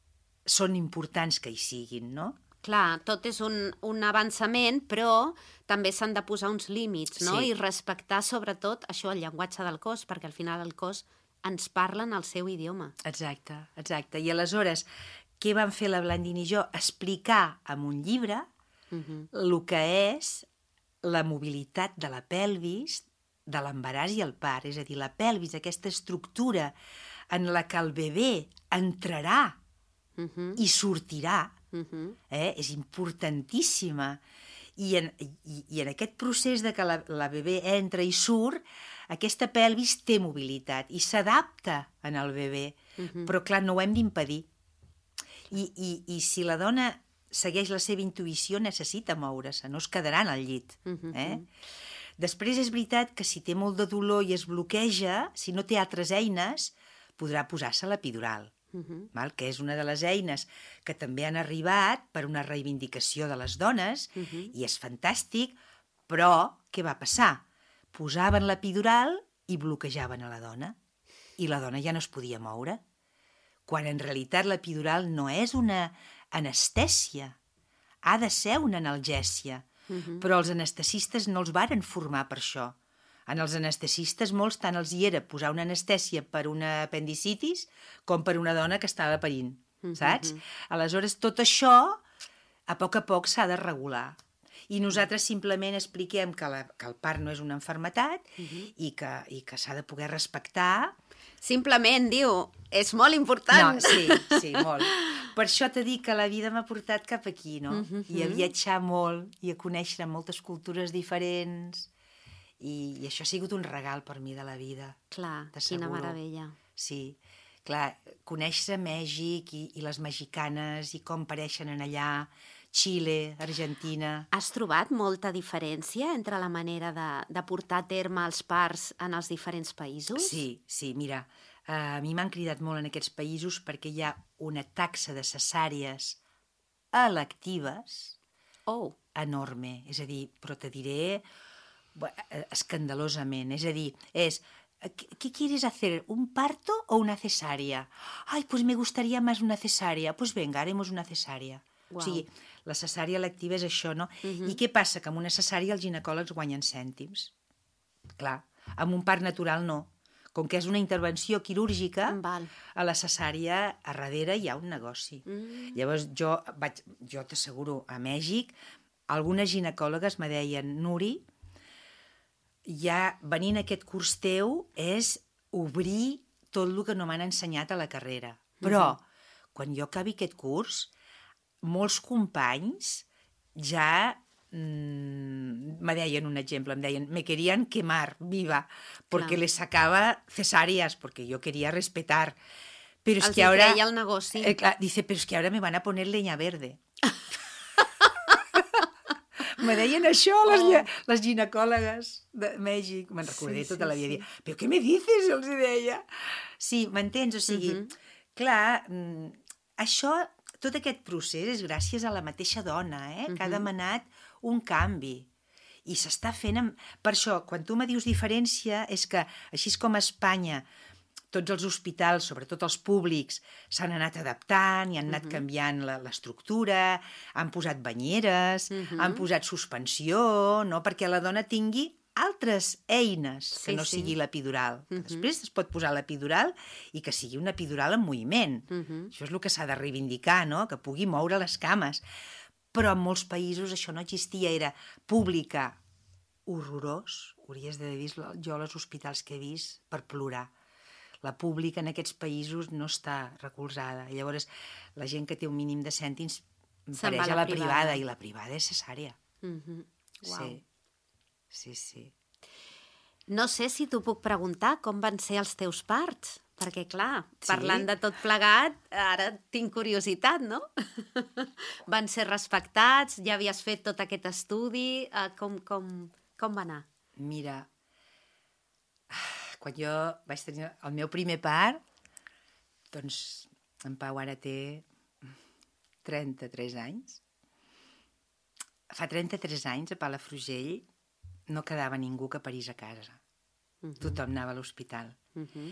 són importants que hi siguin, no? Clar, tot és un, un avançament, però també s'han de posar uns límits, no? Sí. I respectar, sobretot, això, el llenguatge del cos, perquè al final el cos ens parla en el seu idioma. Exacte, exacte. I aleshores, què van fer la Blandina i jo? Explicar en un llibre uh-huh. el que és la mobilitat de la pelvis, de l'embaràs i el part. És a dir, la pelvis, aquesta estructura en la que el bebè entrarà uh-huh. i sortirà, uh-huh. eh? És importantíssima. I en, i, i en aquest procés de que la, la bebè entra i surt, aquesta pelvis té mobilitat i s'adapta en el bebè, uh-huh. però clar, no ho hem d'impedir. I, i, I si la dona segueix la seva intuïció, necessita moure-se, no es quedarà en el llit. Uh-huh. Eh? Després és veritat que si té molt de dolor i es bloqueja, si no té altres eines, podrà posar-se l'epidural. Uh-huh. Val? Que és una de les eines que també han arribat per una reivindicació de les dones, uh-huh. i és fantàstic, però què va passar? Posaven l'epidural i bloquejaven a la dona, i la dona ja no es podia moure, quan en realitat l'epidural no és una anestèsia, ha de ser una analgèsia, uh-huh. però els anestesistes no els varen formar per això. En els anestesistes molts tant els hi era posar una anestèsia per una apendicitis com per una dona que estava parint, saps? Uh-huh. Aleshores, tot això, a poc a poc s'ha de regular. I nosaltres simplement expliquem que, la, que el part no és una malaltia uh-huh. i que, i que s'ha de poder respectar. Simplement, diu, és molt important. No, sí, sí, molt. Per això t'he dit que la vida m'ha portat cap aquí, no? Uh-huh. I a viatjar molt, i a conèixer moltes cultures diferents. I, i això ha sigut un regal per mi de la vida. Clar, quina meravella. Sí, clar, conèixer Mèxic i, i les mexicanes i com pareixen en allà, Xile, Argentina... Has trobat molta diferència entre la manera de, de portar a terme els parts en els diferents països? Sí, sí, mira, a mi m'han cridat molt en aquests països perquè hi ha una taxa de cesàries electives oh. enorme. És a dir, però te diré... escandalosament, és a dir, és ¿qué quieres hacer? ¿Un parto o una cesárea? Ay, pues me gustaría más una cesárea. Pues venga, haremos una cesárea. Wow. O sigui, la cesària electiva és això, no? Uh-huh. I què passa? Que amb una cesària els ginecòlegs guanyen cèntims. Clar, amb un part natural no. Com que és una intervenció quirúrgica, Val. a la cesària a darrere hi ha un negoci. Mm. Llavors jo, vaig, jo t'asseguro, a Mèxic, algunes ginecòlogues me deien, Nuri, ja venint a aquest curs teu és obrir tot el que no m'han ensenyat a la carrera. Però, uh-huh. quan jo acabi aquest curs, molts companys ja mmm, me deien un exemple, em deien, me querían quemar viva, porque Clar. les sacaba cesáreas, porque yo quería respetar. Pero es Els que ahora... creia el negoci. Eh, clar, dice, pero es que ahora me van a poner leña verde. Me deien això les, oh. les ginecòlogues de Mèxic. Me'n recordaré sí, tota sí, la vida. Sí. Però què me dices? Els deia. Sí, m'entens? O sigui, uh -huh. clar, això, tot aquest procés és gràcies a la mateixa dona, eh? Uh -huh. que ha demanat un canvi. I s'està fent... Amb... Per això, quan tu me dius diferència, és que, així com a Espanya, tots els hospitals, sobretot els públics, s'han anat adaptant i han anat uh -huh. canviant l'estructura, han posat banyeres, uh -huh. han posat suspensió, no? Perquè la dona tingui altres eines que sí, no sí. sigui l'epidural. Uh -huh. Després es pot posar l'epidural i que sigui una epidural en moviment. Uh -huh. Això és el que s'ha de reivindicar, no? Que pugui moure les cames. Però en molts països això no existia, era pública, horrorós. Hauries d'haver vist jo als hospitals que he vist per plorar. La pública en aquests països no està recolzada. Llavors, la gent que té un mínim de cèntims pareix a la privada. privada i la privada és cesària. Mm-hmm. Wow. Sí. Sí, sí. No sé si t'ho puc preguntar com van ser els teus parts, perquè, clar, sí? parlant de tot plegat, ara tinc curiositat, no? Van ser respectats? Ja havies fet tot aquest estudi? Com, com, com va anar? Mira, quan jo vaig tenir el meu primer part, doncs en Pau ara té trenta-tres anys. Fa trenta-tres anys a Palafrugell no quedava ningú que parís a casa. Uh -huh. Tothom anava a l'hospital. Uh -huh.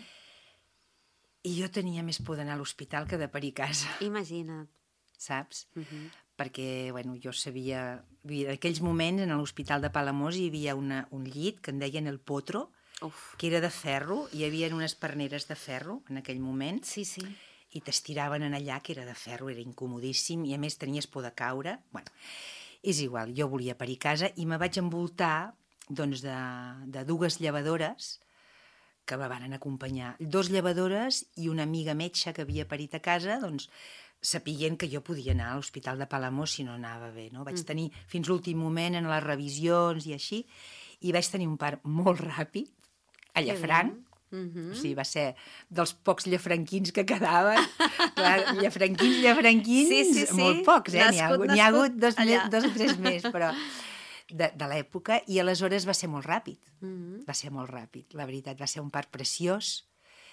I jo tenia més por d'anar a l'hospital que de parir a casa. Imagina't. Saps? Uh -huh. Perquè, bueno, jo sabia... En aquells moments, en l'hospital de Palamós, hi havia una, un llit que en deien el Potro, Uf. que era de ferro, hi havia unes perneres de ferro en aquell moment. Sí, sí. I t'estiraven en allà, que era de ferro, era incomodíssim, i a més tenies por de caure. Bueno, és igual, jo volia parir a casa i me vaig envoltar doncs, de, de dues llevadores que me van acompanyar. Dos llevadores i una amiga metge que havia parit a casa, doncs, sapiguent que jo podia anar a l'Hospital de Palamós si no anava bé. No? Vaig mm. tenir fins l'últim moment en les revisions i així, i vaig tenir un part molt ràpid, a Llafranc. Mm -hmm. O sigui, va ser dels pocs llafranquins que quedaven. Clar, llafranquins, llafranquins, sí, sí, sí. molt pocs, eh? N'hi ha, ha hagut dos, dos o tres més, però de, de l'època, i aleshores va ser molt ràpid. Mm -hmm. Va ser molt ràpid, la veritat, va ser un part preciós,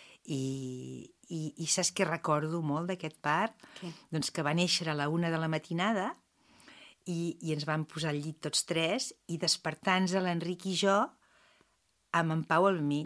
i, i, i saps què recordo molt d'aquest part? Què? Doncs que va néixer a la una de la matinada i, i ens van posar al llit tots tres, i despertant-nos l'Enric i jo amb en Pau al mig,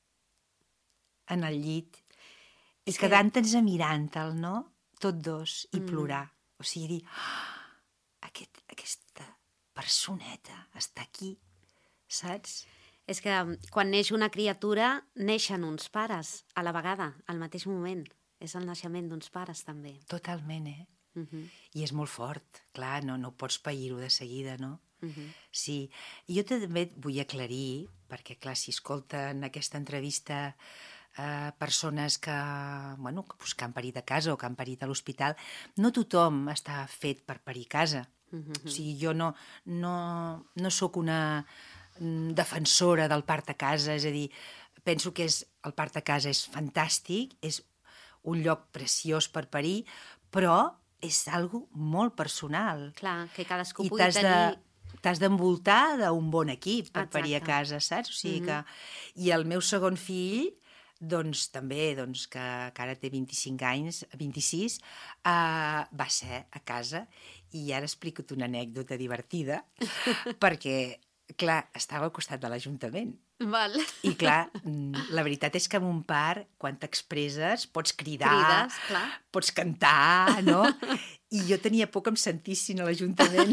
en el llit, i quedant-nos mirant-te'l, no? Tots dos, i mm. plorar. O sigui, dir, oh, aquest, aquesta personeta està aquí, saps? És que quan neix una criatura, neixen uns pares a la vegada, al mateix moment. És el naixement d'uns pares, també. Totalment, eh? Uh-huh. I és molt fort, clar, no, no pots pair-ho de seguida, no? Uh-huh. Sí, i jo també vull aclarir, perquè, clar, si escolten aquesta entrevista eh, persones que, bueno, que, pues, que han parit a casa o que han parit a l'hospital, no tothom està fet per parir a casa. Uh-huh. O sigui, jo no, no, no sóc una defensora del part a casa, és a dir, penso que és, el part a casa és fantàstic, és un lloc preciós per parir, però és algo molt personal. Clar, que cadascú pugui tenir... T'has d'envoltar d'un bon equip per Exacte. parir a casa, saps? O sigui mm-hmm. que... I el meu segon fill, doncs també, doncs, que, que ara té vint-i-cinc anys, vint-i-sis, uh, va ser a casa, i ara explico-te una anècdota divertida, perquè, clar, estava al costat de l'Ajuntament. Val. I clar, la veritat és que en un part, quan t'expresses, pots cridar, Crides, clar. pots cantar, no? I jo tenia por que em sentissin a l'Ajuntament.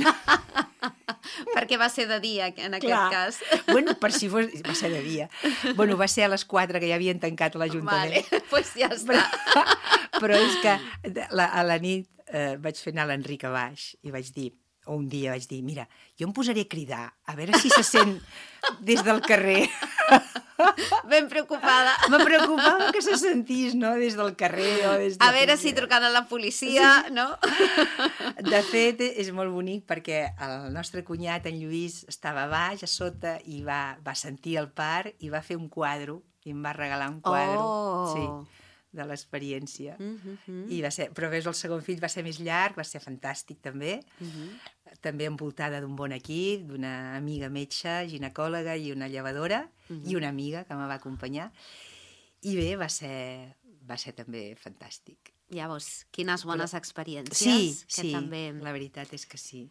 Perquè va ser de dia, en aquest clar. cas. Bueno, per si fos... Va ser de dia. Bueno, va ser a les quatre que ja havien tancat l'Ajuntament. Vale, doncs pues ja està. Però, però és que la, a la nit eh, vaig fer anar l'Enric a baix i vaig dir, o un dia vaig dir, mira, jo em posaré a cridar, a veure si se sent des del carrer. Ben preocupada. Me preocupava que se sentís, no?, des del carrer o des de... A veure si trucant a la policia, sí. no? De fet, és molt bonic perquè el nostre cunyat, en Lluís, estava a baix, a sota, i va, va sentir el part i va fer un quadre, i em va regalar un quadre. Oh. Sí, de l'experiència. Mm-hmm. I va ser, però veus, el segon fill va ser més llarg, va ser fantàstic també. Mm-hmm. també envoltada d'un bon equip, d'una amiga metge, ginecòloga i una llevadora, uh-huh. i una amiga que me va acompanyar. I bé, va ser, va ser també fantàstic. Llavors, quines bones Però... experiències. Sí, que sí, també... la veritat és que sí.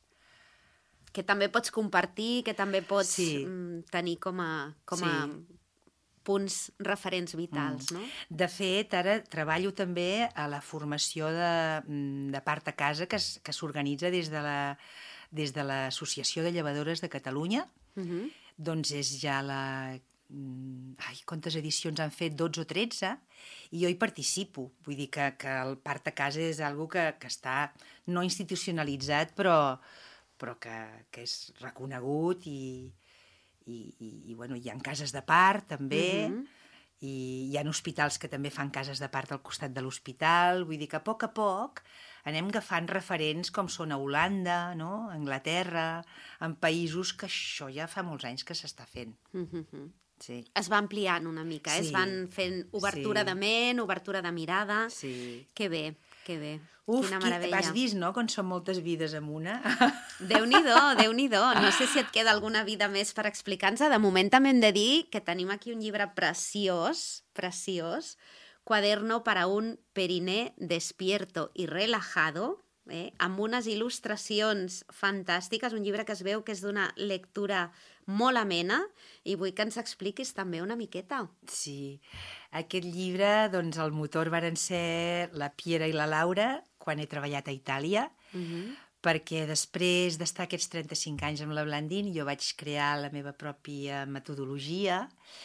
Que també pots compartir, que també pots sí. tenir com a, com a sí. punts referents vitals, mm. no? De fet, ara treballo també a la formació de, de part a casa que, que s'organitza des de la des de l'Associació de Llevadores de Catalunya. Uh-huh. Doncs és ja la... Ai, quantes edicions han fet? dotze o tretze, i jo hi participo. Vull dir que, que el part a casa és algo que, que està no institucionalitzat, però, però que, que és reconegut i, i, i, i bueno, hi ha cases de part també, uh-huh. i hi ha hospitals que també fan cases de part al costat de l'hospital. Vull dir que a poc a poc anem agafant referents com són a Holanda, no? A Anglaterra, en països que això ja fa molts anys que s'està fent. Uh-huh. Sí. Es va ampliant una mica, eh? Sí. Es van fent obertura sí. de ment, obertura de mirada. Sí. Que bé, que bé. Uf, quina qui, meravella. has vist, no?, com són moltes vides en una. Déu-n'hi-do, Déu-n'hi-do. No sé si et queda alguna vida més per explicar-nos. De moment també hem de dir que tenim aquí un llibre preciós, preciós, Cuaderno para un periné despierto y relajado, eh? Amb unes il·lustracions fantàstiques, un llibre que es veu que és d'una lectura molt amena, i vull que ens expliquis també una miqueta. Sí, aquest llibre, doncs el motor varen ser la Piera i la Laura quan he treballat a Itàlia, uh-huh. perquè després d'estar aquests trenta-cinc anys amb la Blandín jo vaig crear la meva pròpia metodologia,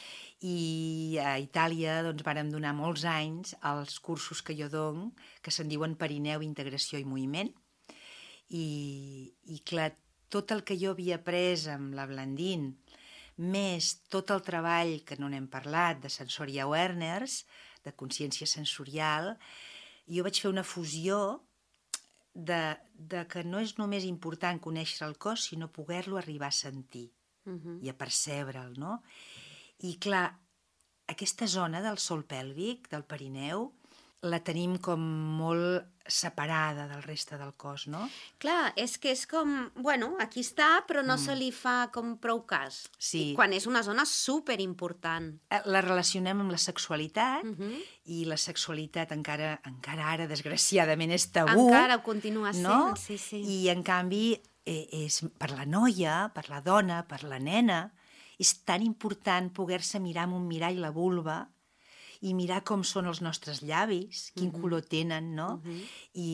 i a Itàlia doncs, vàrem donar molts anys als cursos que jo dono, que se'n diuen Perineu, Integració i Moviment, i, i clar, tot el que jo havia après amb la Blandín, més tot el treball que no n'hem parlat, de sensory awareness, de consciència sensorial, jo vaig fer una fusió de, de que no és només important conèixer el cos, sinó poder-lo arribar a sentir uh-huh. i a percebre'l, no? I clar, aquesta zona del sòl pèlvic, del perineu, la tenim com molt separada del reste del cos, no? Clar, és que és com... Bueno, aquí està, però no mm. se li fa com prou cas. Sí. I quan és una zona superimportant. La relacionem amb la sexualitat, uh-huh. i la sexualitat encara, encara ara, desgraciadament, és tabú. Encara ho continua sent, no? sí, sí. I, en canvi, eh, és per la noia, per la dona, per la nena, és tan important poder-se mirar amb un mirall la vulva i mirar com són els nostres llavis, quin uh-huh. color tenen, no? Uh-huh. I,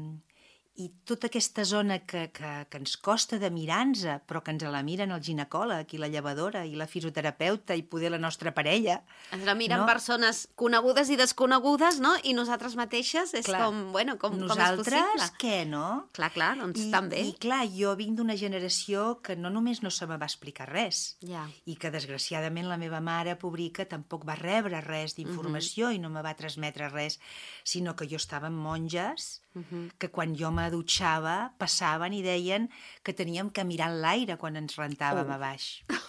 i tota aquesta zona que, que, que ens costa de mirar-nos, però que ens la miren el ginecòleg i la llevadora i la fisioterapeuta i poder la nostra parella. Ens la miren no? persones conegudes i desconegudes, no? I nosaltres mateixes és clar, com, bueno, com, com és possible. Nosaltres què, no? Clar, clar, doncs I, també. I clar, jo vinc d'una generació que no només no se me va explicar res, ja. i que desgraciadament la meva mare, pobrica, tampoc va rebre res d'informació uh-huh. i no me va transmetre res, sinó que jo estava amb monges uh-huh. que quan jo me dutxava passaven i deien que teníem que mirar l'aire quan ens rentàvem oh. a baix.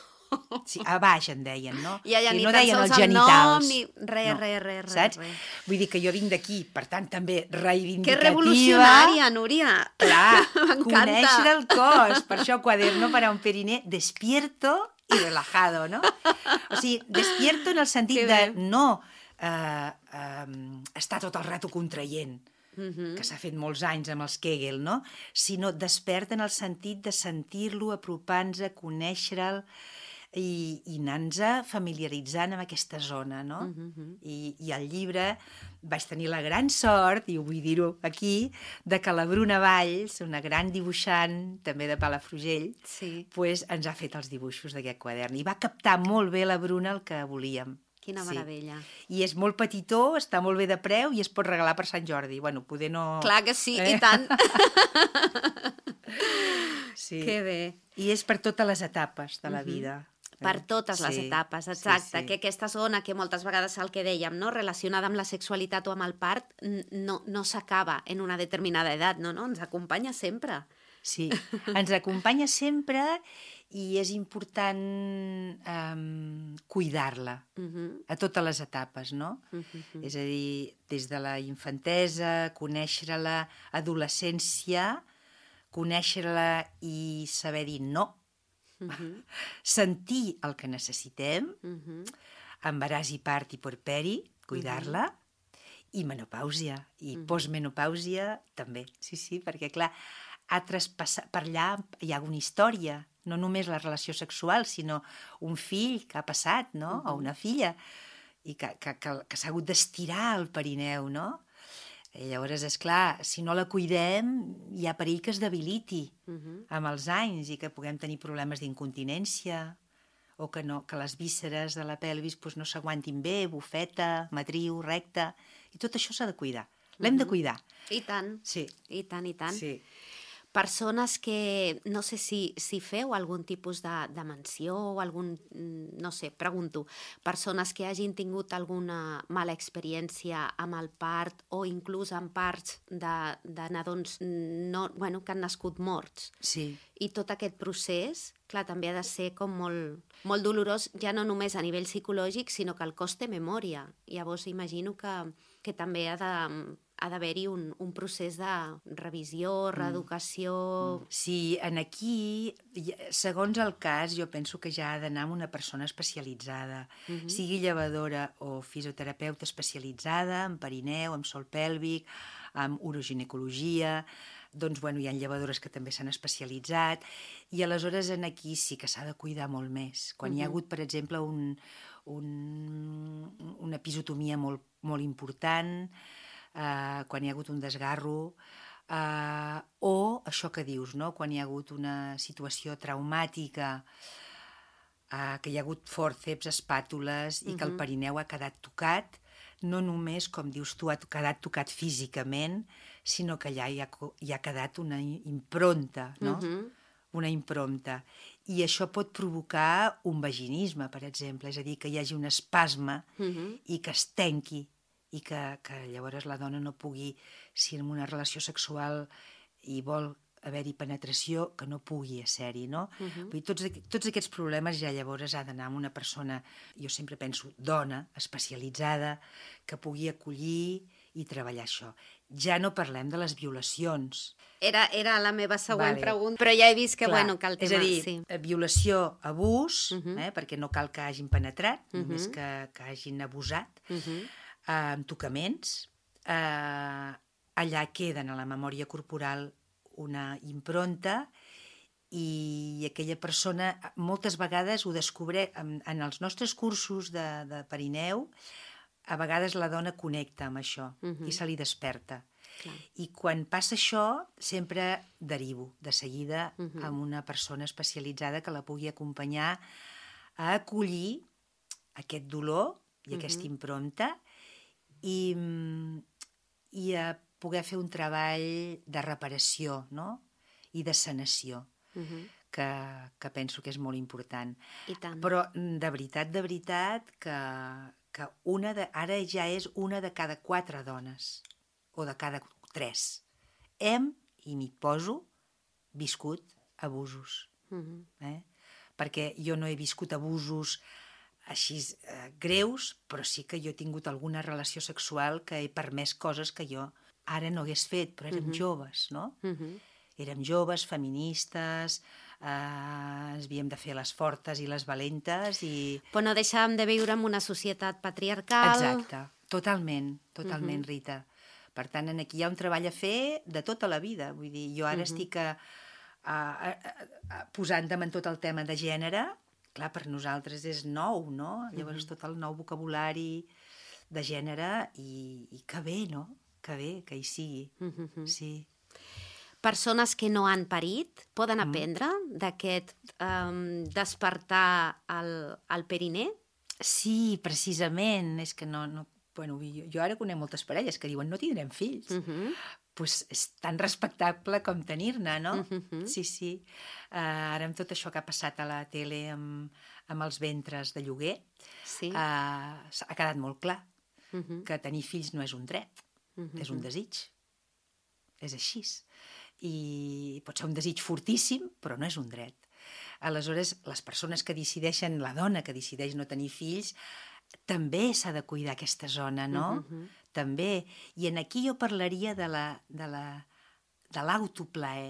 Sí, a baix en deien, no? I allà ni no tan deien sols els el genitals. nom, ni res, no. res, res, res. Saps? Res. Vull dir que jo vinc d'aquí, per tant, també reivindicativa. Que revolucionària, Núria! Clar, m'encanta. Conèixer el cos. Per això, Cuaderno para un periné despierto y relajado, no? O sigui, despierto en el sentit de no eh, eh, estar tot el rato contraient, Uh-huh. que s'ha fet molts anys amb els Kegel, no? Sinó despert en el sentit de sentir-lo, apropar-nos, conèixer-lo i, i anar-nos familiaritzant amb aquesta zona, no? Uh-huh. I, I al llibre vaig tenir la gran sort, i ho vull dir-ho aquí, de que la Bruna Valls, una gran dibuixant, també de Palafrugell, sí. pues, ens ha fet els dibuixos d'aquest quadern. I va captar molt bé la Bruna el que volíem. Quina meravella. Sí. I és molt petitó, està molt bé de preu i es pot regalar per Sant Jordi. Bueno, poder no... Clar que sí, eh? I tant. Sí. Que bé. I és per totes les etapes de la vida. Uh-huh. Per totes sí. les etapes, exacte. Sí, sí. Que aquesta zona, que moltes vegades el que dèiem, no? Relacionada amb la sexualitat o amb el part, no, no s'acaba en una determinada edat, no, no? Ens acompanya sempre. Sí, ens acompanya sempre i és important um, cuidar-la uh-huh. a totes les etapes, no? Uh-huh. És a dir, des de la infantesa, conèixer-la, adolescència, conèixer-la i saber dir no, uh-huh. sentir el que necessitem, uh-huh. embaràs i part i puerperi, cuidar-la, uh-huh. i menopàusia, i uh-huh. postmenopàusia també, sí, sí, perquè clar, ha traspassat, per allà hi ha una història, no només la relació sexual, sinó un fill que ha passat, no?, uh-huh. o una filla, i que, que, que, que s'ha hagut d'estirar el perineu, no? I llavors, és clar, si no la cuidem, hi ha perill que es debiliti uh-huh. amb els anys i que puguem tenir problemes d'incontinència o que, no, que les vísceres de la pelvis pues, no s'aguantin bé, bufeta, matriu, recta, i tot això s'ha de cuidar. L'hem uh-huh. de cuidar. I tant, sí. i tant, i tant. Sí. Persones que, no sé si, si feu algun tipus de, de menció o algun, no sé, pregunto, persones que hagin tingut alguna mala experiència amb el part o inclús amb parts de, de nadons no, bueno, que han nascut morts. Sí. I tot aquest procés, clar, també ha de ser com molt, molt dolorós, ja no només a nivell psicològic, sinó que el cost té memòria. Llavors imagino que, que també ha de... ha d'haver-hi un, un procés de revisió, reeducació... Sí, en aquí, segons el cas, jo penso que ja ha d'anar amb una persona especialitzada, uh-huh. sigui llevadora o fisioterapeuta especialitzada, en perineu, en sol pèlvic, en uroginecologia, doncs, bueno, hi ha llevadores que també s'han especialitzat, i aleshores en aquí sí que s'ha de cuidar molt més. Quan uh-huh. hi ha hagut, per exemple, un, un, una episiotomia molt, molt important, Uh, quan hi ha hagut un desgarro, uh, o això que dius, no? Quan hi ha hagut una situació traumàtica, uh, que hi ha hagut fòrceps, espàtules, i uh-huh. que el perineu ha quedat tocat, no només, com dius tu, ha quedat tocat físicament, sinó que allà hi ha, hi ha quedat una impronta, no? Uh-huh. Una impronta. I això pot provocar un vaginisme, per exemple, és a dir, que hi hagi un espasme uh-huh. i que es tanqui, i que, que llavors la dona no pugui, si en una relació sexual i vol haver-hi penetració, que no pugui ser-hi, no? Uh-huh. Vull dir, tots, tots aquests problemes ja llavors ha d'anar amb una persona, jo sempre penso, dona, especialitzada, que pugui acollir i treballar això. Ja no parlem de les violacions. Era, era la meva següent vale. pregunta, però ja he vist que, clar, bueno, que el tema... És a dir, sí. violació, abús, uh-huh. eh, perquè no cal que hagin penetrat, uh-huh. només que, que hagin abusat, uh-huh. amb tocaments, eh, allà queden a la memòria corporal una impronta i aquella persona moltes vegades ho descobre en, en els nostres cursos de, de perineu, a vegades la dona connecta amb això uh-huh. i se li desperta. Clar. I quan passa això sempre derivo de seguida uh-huh. amb una persona especialitzada que la pugui acompanyar a acollir aquest dolor i uh-huh. aquesta impronta I, i a poder fer un treball de reparació, no? I de sanació, uh-huh. que, que penso que és molt important. I tant. Però de veritat, de veritat, que, que una de, ara ja és una de cada quatre dones, o de cada tres. Hem, i m'hi poso, viscut abusos. Uh-huh. Eh? Perquè jo no he viscut abusos així eh, greus, però sí que jo he tingut alguna relació sexual que he permès coses que jo ara no hagués fet, però érem uh-huh. joves, no? Uh-huh. Érem joves, feministes, eh, ens havíem de fer les fortes i les valentes i... Però no deixàvem de viure en una societat patriarcal... Exacte, totalment, totalment, uh-huh. Rita. Per tant, aquí hi ha un treball a fer de tota la vida, vull dir, jo ara uh-huh. estic a, a, a, a, posant damunt tot el tema de gènere. Clar, per nosaltres és nou, no? Llavors, tot el nou vocabulari de gènere i, i que bé, no? Que bé, que hi sigui. Uh-huh. Sí. Persones que no han parit poden aprendre mm. d'aquest um, despertar el, el periner? Sí, precisament. És que no... no bueno, jo, jo ara conec moltes parelles que diuen no tindrem fills. Uh-huh. Pues és tan respectable com tenir-ne, no? Uh-huh. Sí, sí. Uh, ara amb tot això que ha passat a la tele amb, amb els ventres de lloguer, sí. uh, ha quedat molt clar uh-huh. que tenir fills no és un dret, uh-huh. és un desig. És així. I pot ser un desig fortíssim, però no és un dret. Aleshores, les persones que decideixen, la dona que decideix no tenir fills, també s'ha de cuidar aquesta zona, no? Uh-huh. També. I en aquí jo parlaria de la, de la, de l'autoplaer,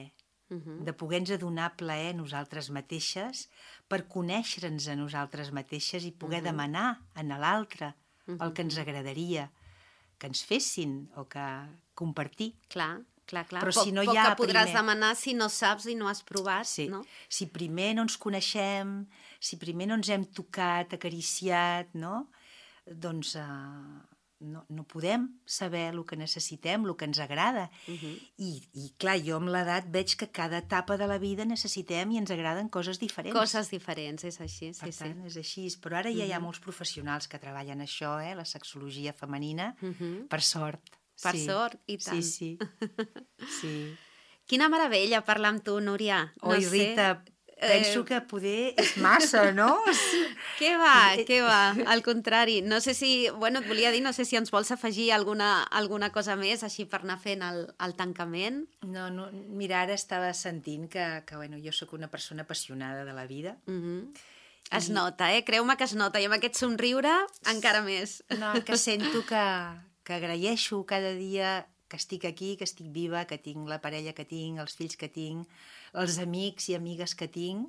uh-huh. de poder-nos donar plaer a nosaltres mateixes, per conèixer-nos a nosaltres mateixes i poder uh-huh. demanar a l'altre uh-huh. el que ens agradaria que ens fessin o que compartir. Clar, clar, clar. Però poc, si no poc hi ha que podràs primer... demanar si no saps i no has provat, sí. no? Si primer no ens coneixem, si primer no ens hem tocat, acariciat, no? Doncs uh, no, no podem saber el que necessitem, el que ens agrada. Uh-huh. I, I, clar, jo amb l'edat veig que cada etapa de la vida necessitem i ens agraden coses diferents. Coses diferents, és així, sí, per tant, sí. és així. Però ara ja uh-huh. hi ha molts professionals que treballen això, eh? La sexologia femenina, uh-huh. per sort. Per sí. sort, i tant. Sí, sí. sí. Quina meravella parlar amb tu, Núria. No Oi, sé. Rita, penso eh... que poder és massa, no? Què va, què va? Al contrari. No sé si, bueno, et volia dir, no sé si ens vols afegir alguna, alguna cosa més, així per anar fent el, el tancament. No, no, mira, ara estava sentint que, que bueno, jo sóc una persona apassionada de la vida. Mm-hmm. Es I... nota, eh? Creu-me que es nota. I amb aquest somriure, encara més. No, que sento que... que agraeixo cada dia que estic aquí, que estic viva, que tinc la parella que tinc, els fills que tinc, els amics i amigues que tinc,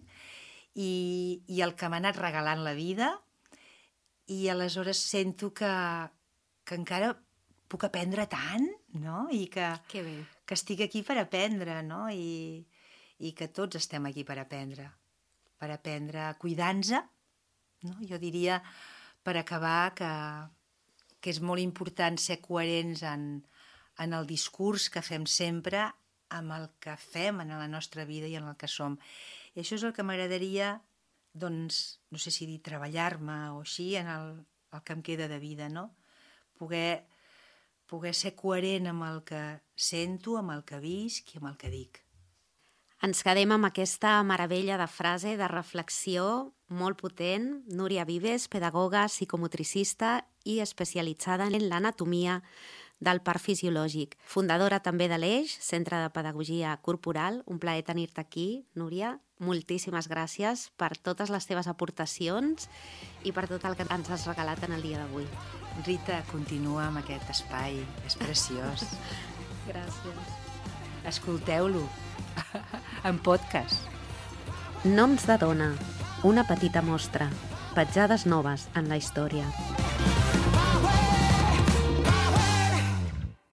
i, i el que m'ha anat regalant la vida, i aleshores sento que, que encara puc aprendre tant, no? I que, que, bé. que estic aquí per aprendre, no? I, i que tots estem aquí per aprendre, per aprendre cuidant-nos, no? Jo diria, per acabar, que... que és molt important ser coherents en, en el discurs que fem sempre amb el que fem en la nostra vida i en el que som. I això és el que m'agradaria, doncs, no sé si dir treballar-me o així, en el, el que em queda de vida, no? Poder, poder ser coherent amb el que sento, amb el que visc i amb el que dic. Ens quedem amb aquesta meravella de frase, de reflexió molt potent. Núria Vives, pedagoga, psicomotricista i especialitzada en l'anatomia del part fisiològic. Fundadora també de l'Eix, Centre de Pedagogia Corporal. Un plaer tenir-te aquí, Núria. Moltíssimes gràcies per totes les teves aportacions i per tot el que ens has regalat en el dia d'avui. Rita, continua amb aquest espai, és preciós. Gràcies. Escolteu-lo en podcast. Noms de dona, una petita mostra, petjades noves en la història.